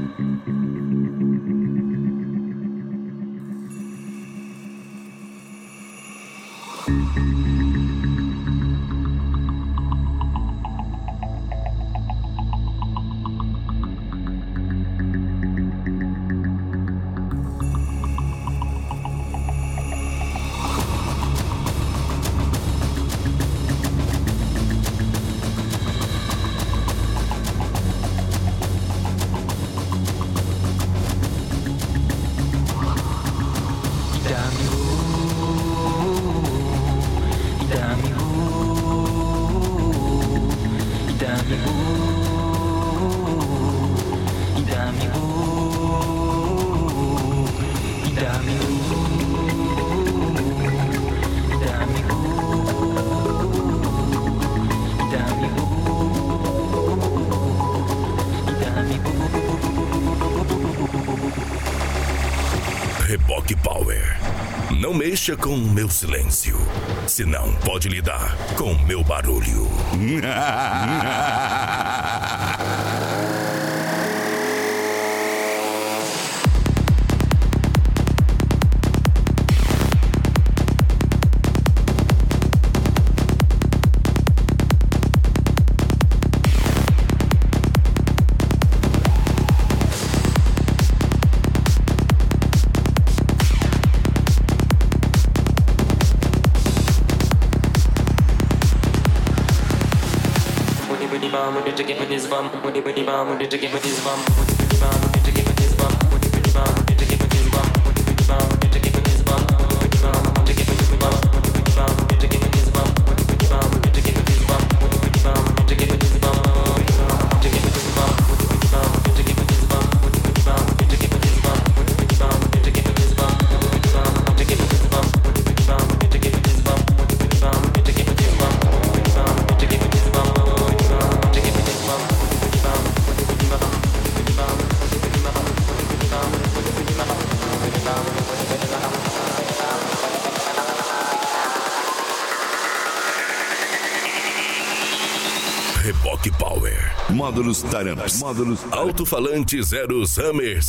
Reboque Power. Não mexa com o meu silêncio, senão pode lidar com o meu barulho. Reboque Power. Módulos Taramps. Módulos Alto-falante 0 Summer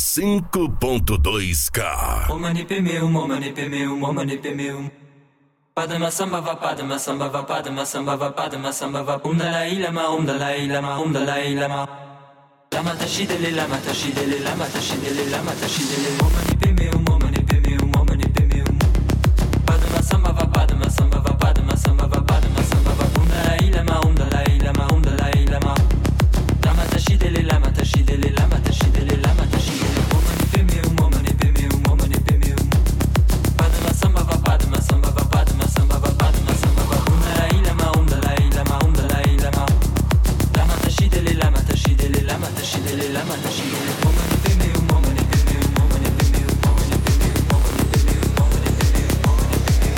5.2K. Momani pemeu, momani pemeu, momani pemeu. Padma samba va, padma samba va, padma samba va, padma samba va. Dalai Lama, Dalai Lama, Dalai Lama. Lama tashidele, lama tashidele, lama tashidele, lama tashidele. Momani pemeu, momani pemeu, momani pemeu. Padma samba va, padma samba va, padma samba va, padma samba va. Dalai Lama, Dalai Lama, Dalai Lama. Lama tashidele, lama tashidele, lama tashidele, lama tashidele. Momani pemeu, momani pemeu, momani pemeu. Padma samba va, padma samba va, padma samba va, padma samba va. Dalai Lama, Dalai Lama, Dalai Lama. Lama tashidele, lama tashidele, lama tashidele, lama tashidele. Momani pemeu, momani pemeu, momani pemeu, momani pemeu, momani pemeu, momani pemeu, momani pemeu.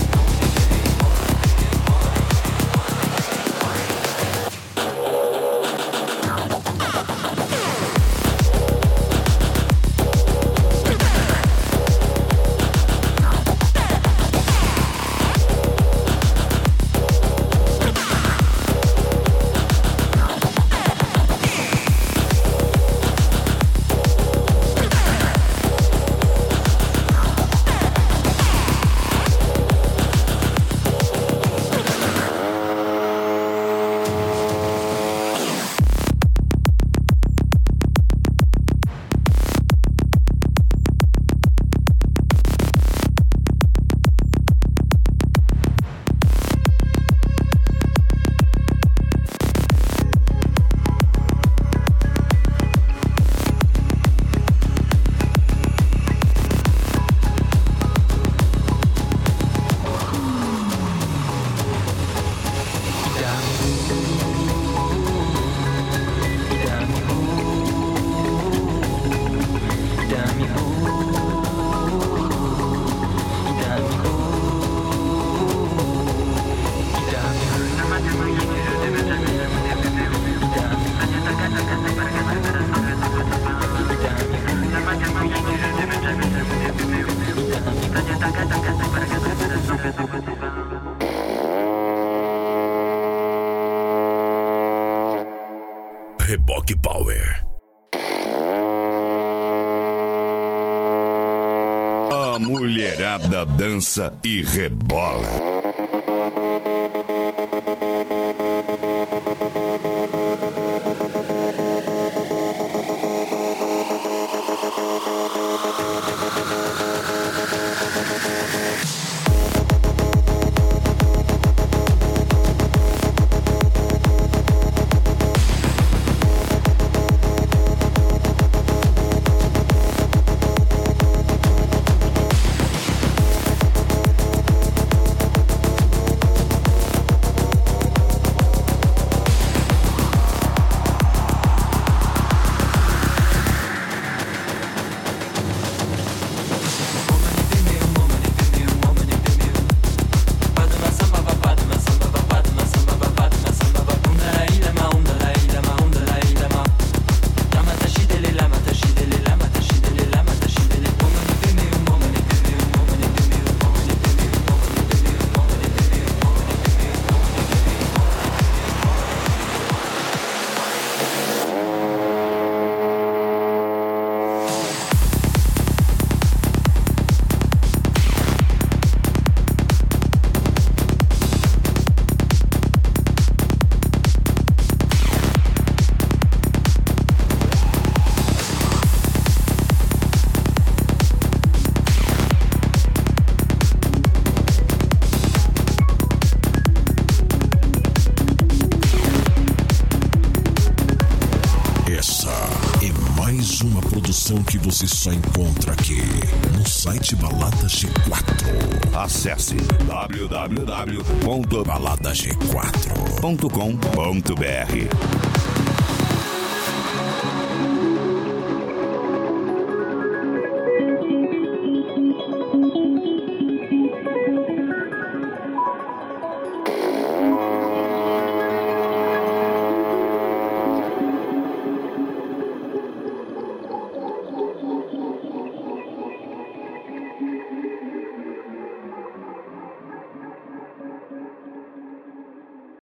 Reboque Power. mulherada dança e rebola. Que você só encontra aqui no site Balada G4. Acesse www.baladag4.com.br.